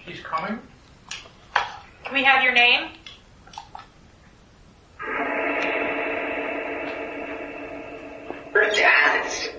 He's coming. Can we have your name? First asked